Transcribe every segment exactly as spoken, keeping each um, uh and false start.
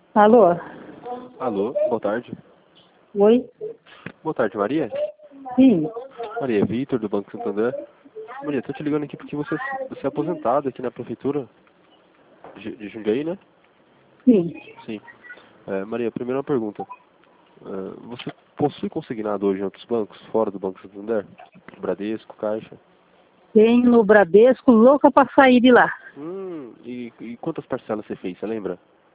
Alô? Alô, boa tarde. Oi? Boa tarde, Maria. Sim. Maria, Vitor, do Banco Santander. Maria, tô te ligando aqui porque você, você é aposentada aqui na prefeitura de, de Jundiaí, né? Sim. Sim. É, Maria, primeira pergunta. É, você possui consignado hoje em outros bancos, fora do Banco Santander? Bradesco, Caixa? Tenho no Bradesco, louca pra sair de lá. Hum, e, e quantas parcelas você fez, você lembra?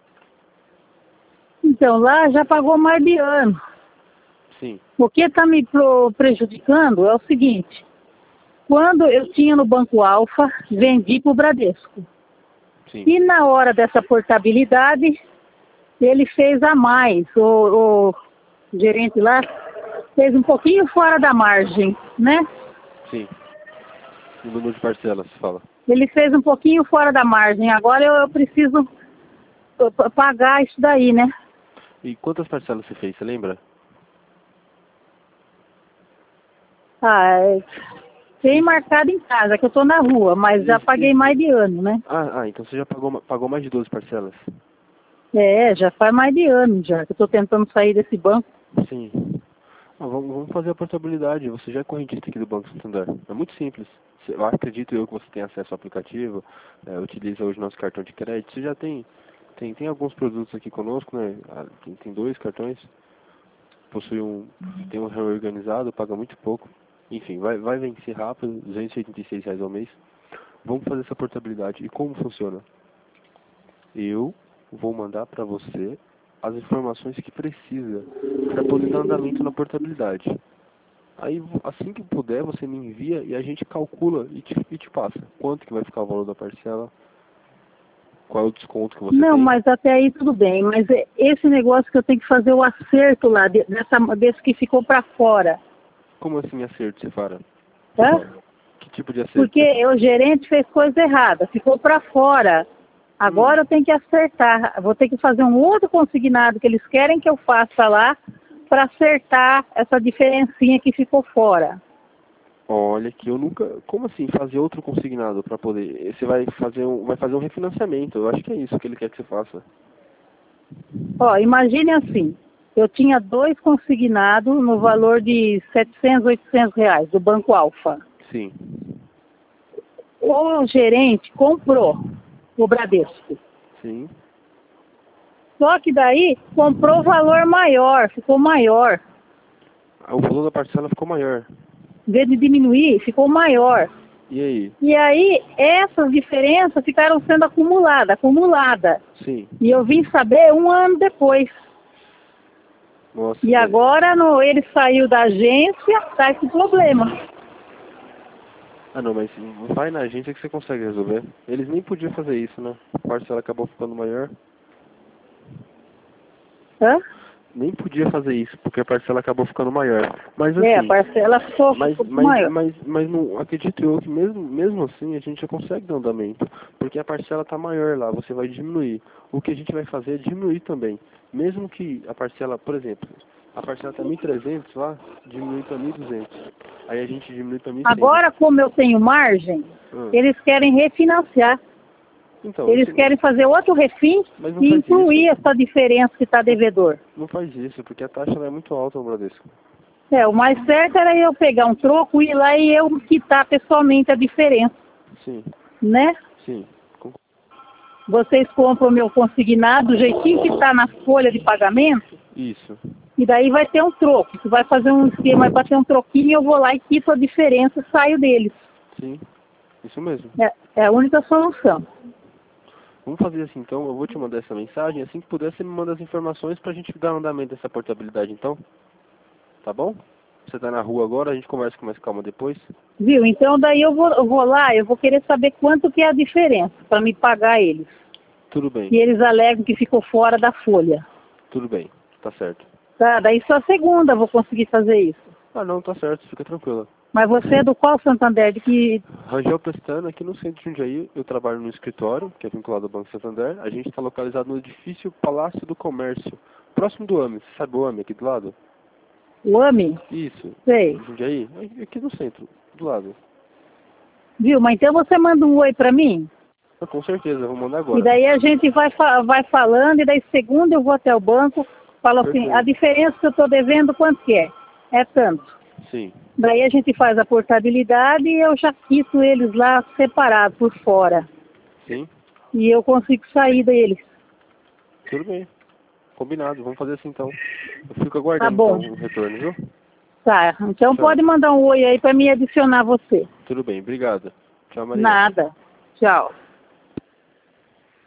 Então, lá já pagou mais de ano. Sim, O que está me pro- prejudicando é o seguinte. Quando eu tinha no Banco Alfa, vendi para o Bradesco. sim. E na hora dessa portabilidade, ele fez a mais. O, o gerente lá fez um pouquinho fora da margem, né? Sim. O número de parcelas, você fala. Ele fez um pouquinho fora da margem. Agora eu, eu preciso uh, p- pagar isso daí, né? E quantas parcelas você fez, você lembra? Ah, é, tem marcado em casa, que eu tô na rua, mas já Isso, paguei isso. mais de ano, né? Ah, ah, então você já pagou, ma- pagou mais de doze parcelas? É, já faz mais de ano já, que eu tô tentando sair desse banco. Sim. Ah, vamos, vamos fazer a portabilidade. Você já é correntista aqui do Banco Santander. É muito simples. Você- Eu acredito eu que você tem acesso ao aplicativo, é, utiliza hoje nosso cartão de crédito. Você já tem, tem, tem alguns produtos aqui conosco, né? Ah, Tem, tem dois cartões. Possui um, tem um reorganizado, paga muito pouco. Enfim, vai, vai vencer rápido, duzentos e oitenta e seis reais ao mês. Vamos fazer essa portabilidade. E como funciona? Eu vou mandar para você as informações que precisa para poder dar andamento na portabilidade. Aí, assim que puder, você me envia e a gente calcula e te, e te passa. Quanto que vai ficar o valor da parcela, qual é o desconto que você Não, tem. mas até aí tudo bem, mas é esse negócio que eu tenho que fazer o acerto lá, de- dessa, desse que ficou pra fora, Como assim acerto, você fala? Você tá? fala? Que tipo de acerto Porque você fala? o gerente fez coisa errada, ficou pra fora. Hum, Agora eu tenho que acertar, vou ter que fazer um outro consignado que eles querem que eu faça lá para acertar essa diferencinha que ficou fora. olha que eu nunca... Como assim fazer outro consignado para poder... Você vai fazer, um, vai fazer um refinanciamento. Eu acho que é isso que ele quer que você faça. Ó, imagine assim, eu tinha dois consignados no valor de setecentos, oitocentos reais do Banco Alfa. Sim, O gerente comprou o Bradesco. sim. Só que daí comprou valor maior, ficou maior. O valor da parcela ficou maior. Em vez de diminuir, ficou maior. E aí? E aí, essas diferenças ficaram sendo acumuladas, acumuladas. Sim. E eu vim saber um ano depois. Nossa, E mas... agora no, ele saiu da agência, tá esse problema. Ah não, mas vai na agência que você consegue resolver. Eles nem podiam fazer isso, né? A parcela acabou ficando maior. Hã? Nem podia fazer isso, porque a parcela acabou ficando maior. Mas É, a assim, parcela ficou, mas, ficou mas, maior. mas, mas não acredito eu que mesmo, mesmo assim a gente já consegue dar andamento. Porque a parcela está maior lá, você vai diminuir. O que a gente vai fazer é diminuir também. Mesmo que a parcela, por exemplo, a parcela está mil e trezentos lá, diminui para mil e duzentos. Aí a gente diminui para mil e cem. Agora, como eu tenho margem, Hum. eles querem refinanciar. Então, Eles isso, querem fazer outro refim mas não e faz incluir isso. essa diferença que está devedor. Não faz isso, porque a taxa ela é muito alta no Bradesco. É, o mais certo era eu pegar um troco, ir lá e eu quitar pessoalmente a diferença, Sim, né? sim. Com- Vocês compram o meu consignado do jeitinho que está na folha de pagamento, Isso, e daí vai ter um troco. Você vai fazer um esquema para ter um troquinho, eu vou lá e quito a diferença e saio deles. sim, isso mesmo. É, é a única solução. Vamos fazer assim então, eu vou te mandar essa mensagem, assim que puder você me manda as informações pra gente dar andamento dessa portabilidade então, tá bom? Você tá na rua agora, a gente conversa com mais calma depois. Viu? Então daí eu vou, eu vou lá, eu vou querer saber quanto que é a diferença para me pagar eles. Tudo bem, E eles alegam que ficou fora da folha. tudo bem, tá certo. Tá, daí só segunda eu vou conseguir fazer isso. Ah não, tá certo, fica tranquila. Mas você é do qual Santander? De que... Rangel Pestana, aqui no centro de Jundiaí, eu trabalho no escritório, que é vinculado ao Banco Santander. A gente está localizado no edifício Palácio do Comércio, próximo do AME. Você sabe o AME aqui do lado? O AME? Isso, Sei. Jundiaí, aqui no centro, do lado. Viu? Mas então você manda um oi pra mim? Ah, com certeza, eu vou mandar agora. E daí a gente vai, fa vai falando, e daí segunda eu vou até o banco, falo assim, Perfeito. a diferença que eu estou devendo, quanto que é? É tanto. Sim. Daí a gente faz a portabilidade e eu já quito eles lá separados, por fora. Sim. E eu consigo sair deles. Tudo bem. Combinado, vamos fazer assim então. Eu fico aguardando Tá bom. então o retorno, viu? Tá, então Tchau. pode mandar um oi aí para me adicionar você. Tudo bem, obrigado. Tchau, Maria. Nada. Tchau.